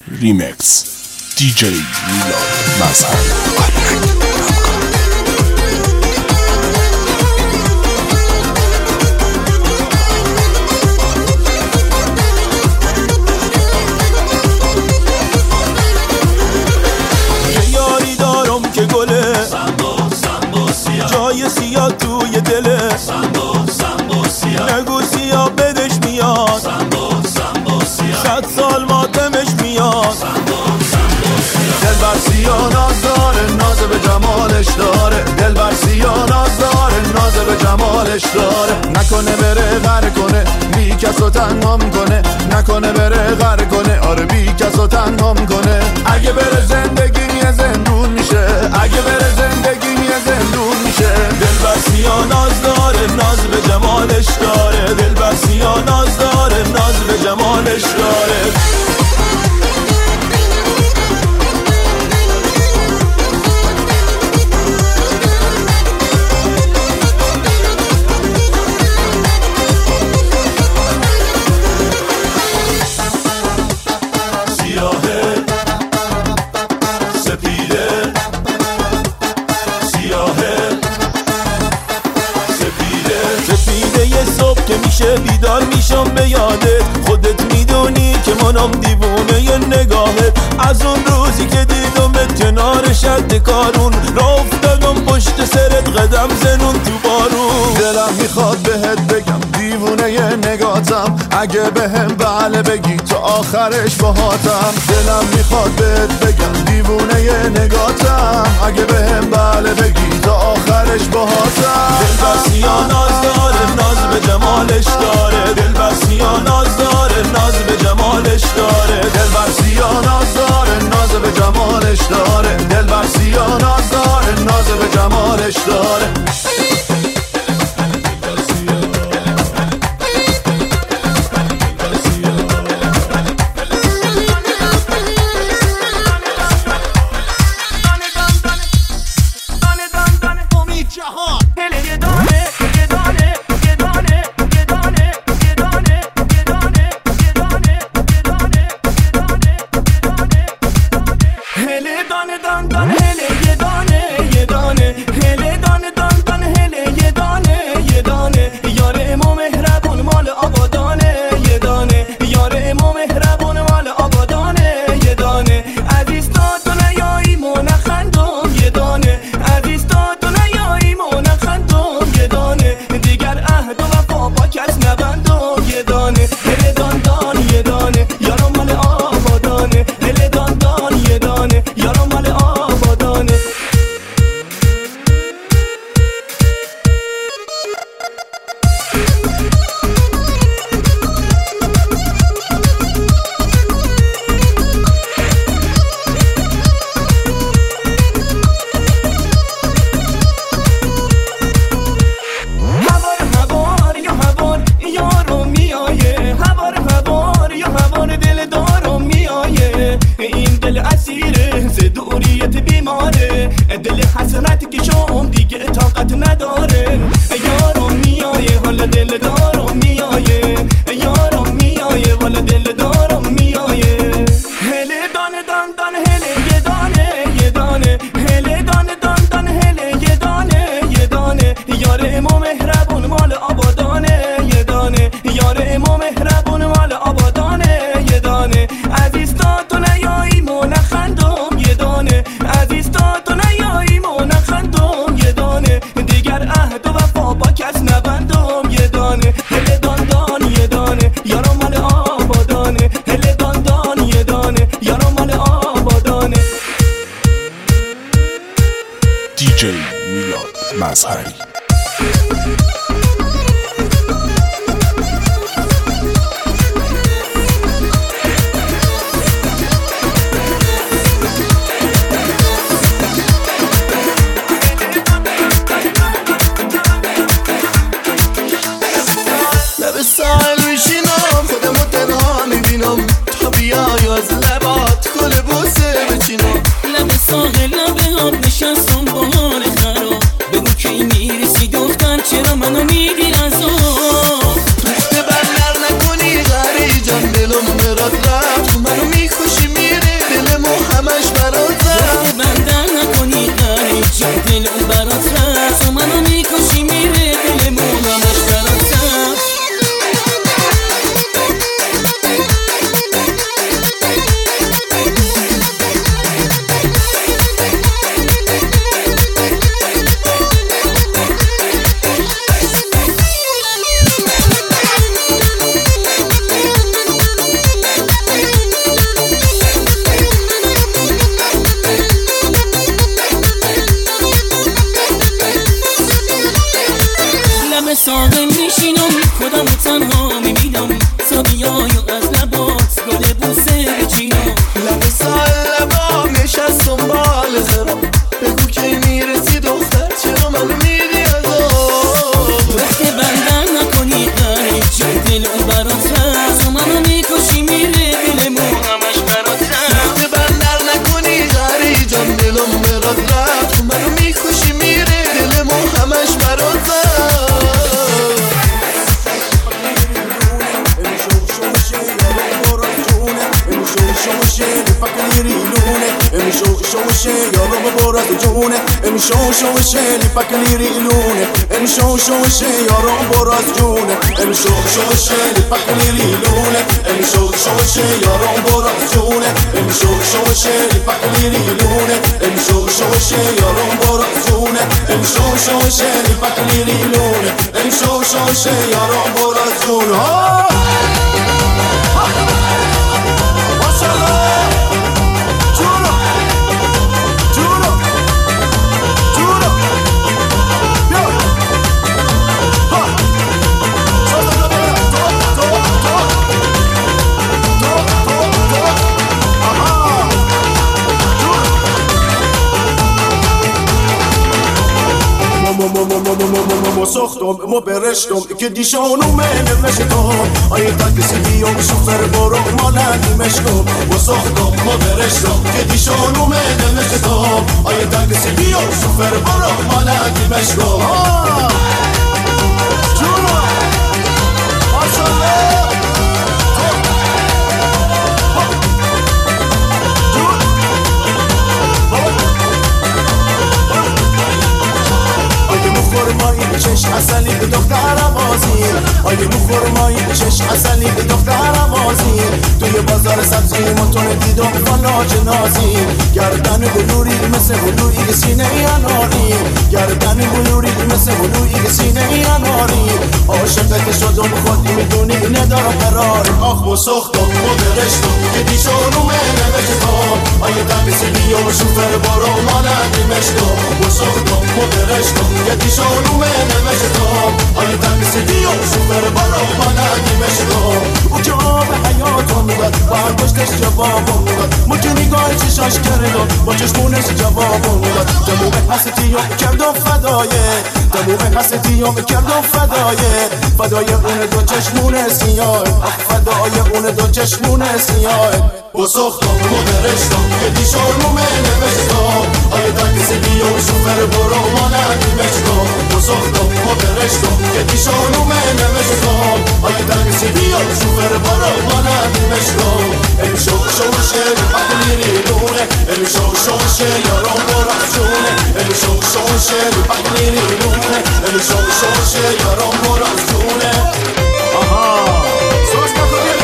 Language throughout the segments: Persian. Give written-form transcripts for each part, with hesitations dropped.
ریمکس DJ میلاد مظهری. جای سیاه توی دله نگو سیاه بدش میاد صد سال ماتمش میاد دل بر سیاه ناز داره ناز به جمالش داره دل بر سیاه ناز داره ناز به جمالش داره نکنه بره غر کنه بی کسو تنهام کنه نکنه بره غر کنه آره بی کسو تنهام کنه اگه بره زندگی یه زندون میشه اگه بره زندگی یه زندون میشه دل بر سیاه ناز داره ناز به جمالش داره دل بر سیاه ناز داره ناز به جمالش داره بیدار میشم به یادت خودت میدونی که منم دیوونه ی نگاهت از اون روزی که دیدمت کنار شد کارون را افتادم پشت سرت قدم زنون تو بارون دلم میخواد بهت بگم دیوونه ی نگاتم اگه بهم بله بگی تو آخرش باهاتم دلم میخواد بهت بگم دیوونه ی نگاتم اگه بهم بله بگی تو آخرش باهاتم دل بر سیاه ناز داره ناز به جمالش داره دل بر سیاه ناز داره ناز به جمالش داره دل بر سیاه ناز داره ناز به جمالش داره دل بر سیاه ناز داره ناز به جمالش داره DJ میلاد مظهری. لب ساحل میشینم خودمو تنها میبینم تا بیای از لبات گل بوسه بچینم لب ساحل لب آب نشستم با حال خراب بگو کی میرسی دختر چرا منو میدی از آب پشت بر نکنی غری جان دلم مراد رفت منو میکشی میره میشی لب سال لبام نشستم بال خراب بگو کی میرسی دختر چرا منو میری از آب وقتی بندر نکنی داری چه دل اون برات رفت منو میکشی میره دلمو همش برات رفت وقتی بندر نکنی داری جان دلم برات رفت منو میکشی میره دلمو همش برات رفت شوشه پاک لیرونه ام شوشه یارو براز جونه ام شوشه پاک لیرونه ام شوشه یارو براز جونه ام شوشه پاک لیرونه ام شوشه یارو براز جونه ام شوشه پاک لیرونه ام شوشه یارو براز جونه ساختم ما برشتم که دیشانو منم نشتم آیه تاکسی بیام شوفر برو مالکی مشکم ما ساختم ما برشتم که دیشانو منم نشتم آیه تاکسی بیام شوفر برو مالکی مشکم جونا ماشالله چش اصلی به دخترم آزین آیه مخورمایی چش اصلی به دخترم آزین توی بازار سبزی موتون دیدم فلاج نازین گردن بلوری مثل بلوری سینه اناری گردن بلوری مثل بلوری سینه اناری عاشقت شدم خودی میدونی ندارم قرار آخ و سختم و برشتم که دیشانو منه بشتم آیه تبسی بیام شوفر بارو مالکی مشتم و سختم و برشتم که دیشانو منه نمشتم آیه تاکسی دیو شوفر برا مالکی مشتم او که آب حیاتم داد برداشتش جوابم داد مجه نگاه چشاش کردم با چشمونش جوابم داد دموم حسدیو کردم فدایه دموم حسدیو کردم فدای اون دو چشمون سیاه فدای اون دو چشمون سیاه با سختم و برشتم که دیشانو منه بشتم آیه تاکسی دیو شوفر برا مالکی مشتم با سختم و برشتم که دیشانو منه بشتم آیه تاکسی دیو شوفر برا مالکی مشتم ام شوشه پاک لیرونه ام شوشه یارو براز جونه ام شوشه پاک لیرونه ام شوشه یارو براز جونه آها سوس نکنیم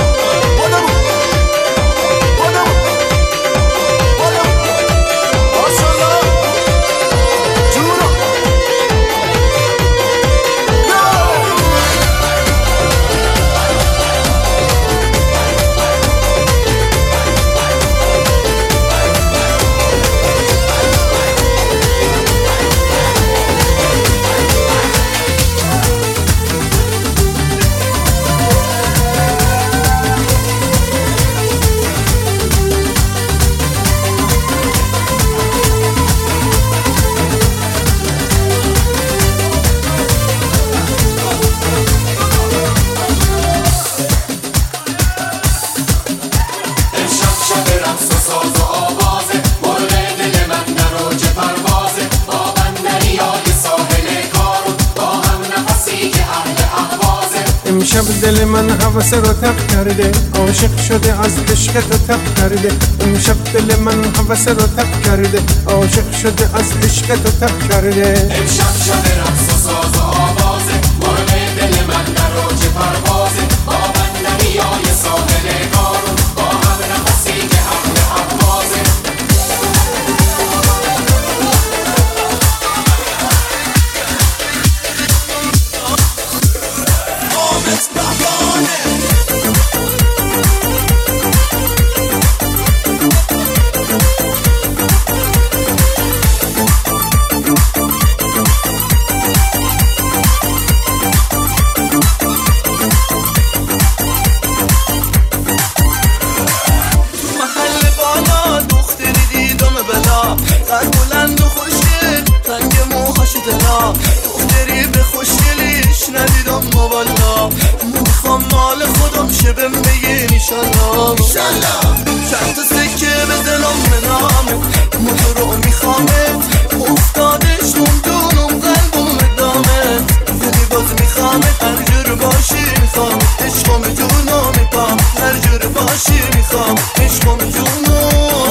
امشب دل من هوس رو تب کرده عاشق شده از عشق تو تب کرده امشب دل من هوس رو تب کرده عاشق شده از عشق تو تب کرده امشب شده رقص و ساز و آوازه مرغ دل من در اوج پروازه با بندریای ساحل کارون با هم نفسی که اهل اهوازه قد بلند و خوشگل رنگ موهاشو دلا دختری به خوشگلیش ندیدم والا میخوام مال خودم شه بهم بگین ایشالله چند تا سکه به دلم منامه موتو رو میخوامه افتادش نمدونم قلبم ادامه ولی باز میخوامه هر جور باشی میخوام عشقم جونو میپام هر جور باشی میخوام عشقم جونو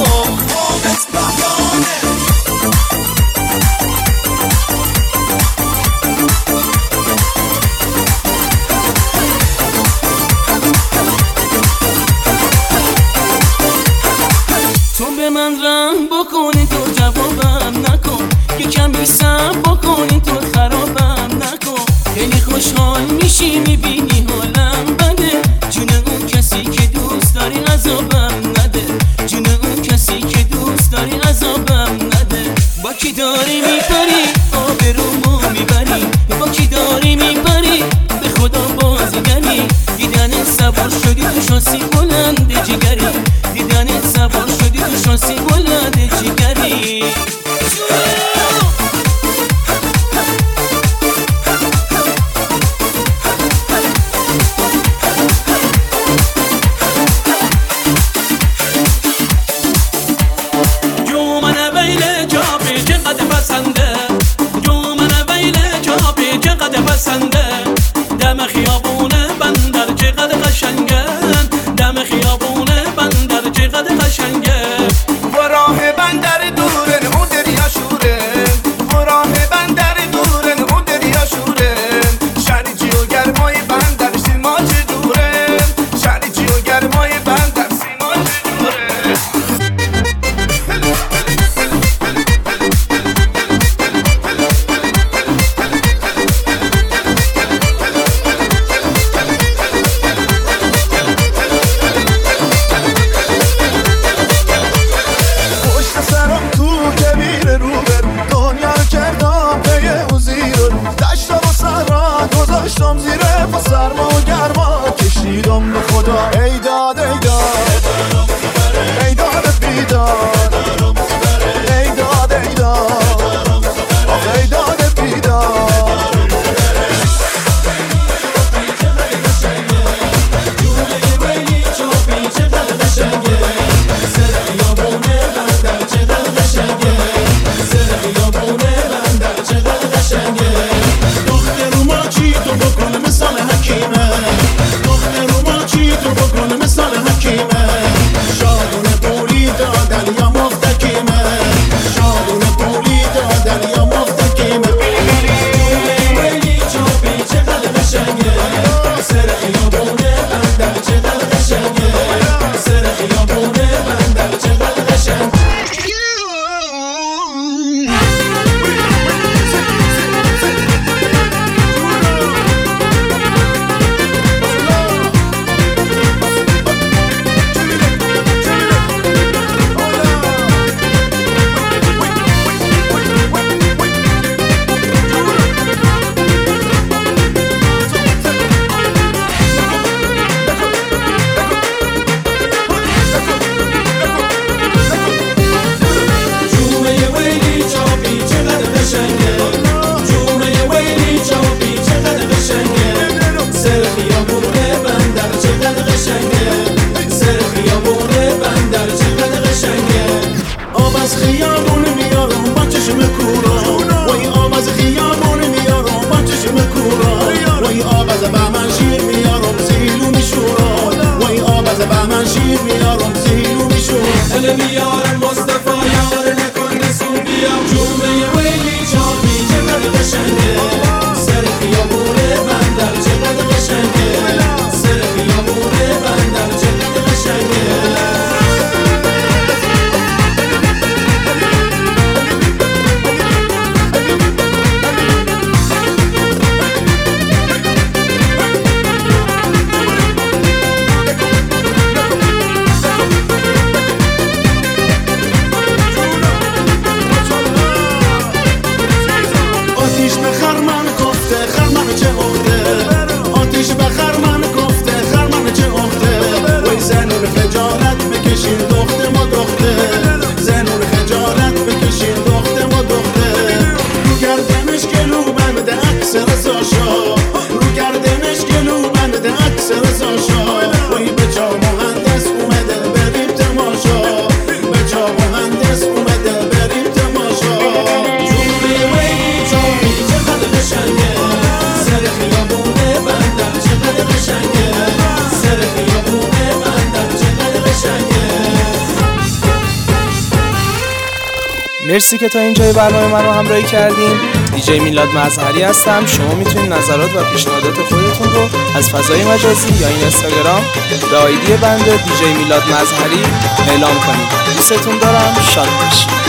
تو به من رحم بکنی تو جوابم نکن که کمی صبر بکنی تو خرابم نکن خیلی خوشحال میشی میبینی حالم بده جون اون کسی که دوست داری عذابم نده جون اون کسی که دوست داری عذابم نده با کی داری میپری آبرومو میبری با کی داری میپری به خدا بازیگری دیدن سوار شدی تو شاسی بلند جگری دیدن سوار شدی تو شاسی بلند جگری دم خیابونه بندر چقدر قشنگه دم خیابونه بندر چقدر قشنگه و راه بندر دورن اون دریا شوره و راه بندر دورن اون دریا شوره شریجی و گرمای بندر سیما چه دوره شریجی و گرمای بندر سیما چه دوره داشتم زیره با سرما و گرما کشیدم به خدا ای داد ای داد ای داد بیداد ای داد ای داد آخ ای داد بیداد میارم مصطفی یار نکن نسون بیا جومه ویلی چاپی چقدر قشنگه سر خیابونه بندر چقدر قشنگه سر خیابونه بندر چقدر قشنگه خرمن گفته خرمن چه عقده مرسی که تا اینجای برنامه منو همراهی کردین. دیجی میلاد مظهری هستم. شما میتونید نظرات و پیشنهادات خودتون رو از فضای مجازی یا این اینستاگرام به آیدی بنده دیجی میلاد مظهری اعلام کنید. دوستتون دارم. شاد باشید.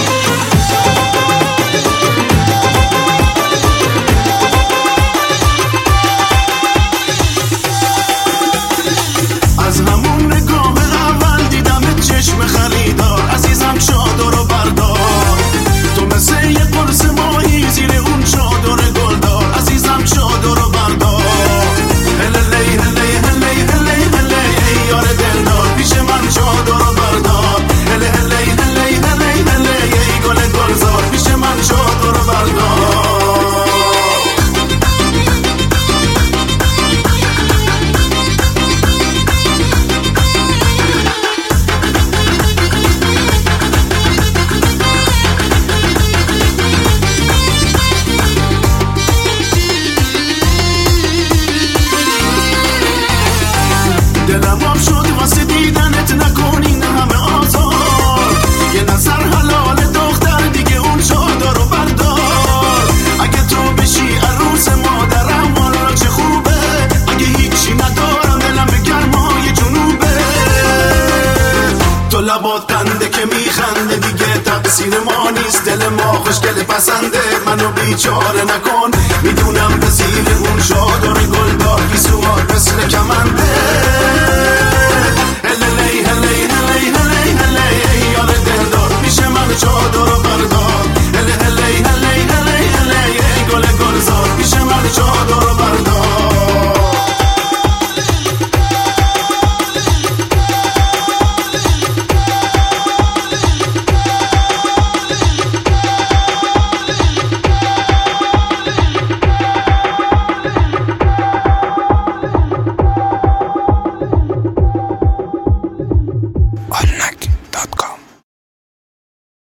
از همون نگاه اول دیدم چشم خریدار، عزیزم چادر رو بردار، تو مثل یه قرص ماهی زیر اون چادر گلدار، عزیزم چادر رو بردار. هلی هلی هلی هلی هلی ای یار دلدار، پیش من چادر رو بردار. هلی هلی هلی هلی هلی ای گل گلزار، پیش من چادر رو بردار. دلم آب شد واسه دیدنت، نکنین همه آزار، یه نظر حلال دختر دیگه اون چادر رو بردار. اگه تو بشی عروس مادرم والا چه خوبه، اگه هیچی ندارم دلم به گرمای جنوبه. تو لبات قنده که میخنده دیگه تقصیر ما نیست، دل ما خوشگل پسنده، منو بیچاره نکن، میدونم به زیر اون چادر گلدار گیسوات مثل کمنده.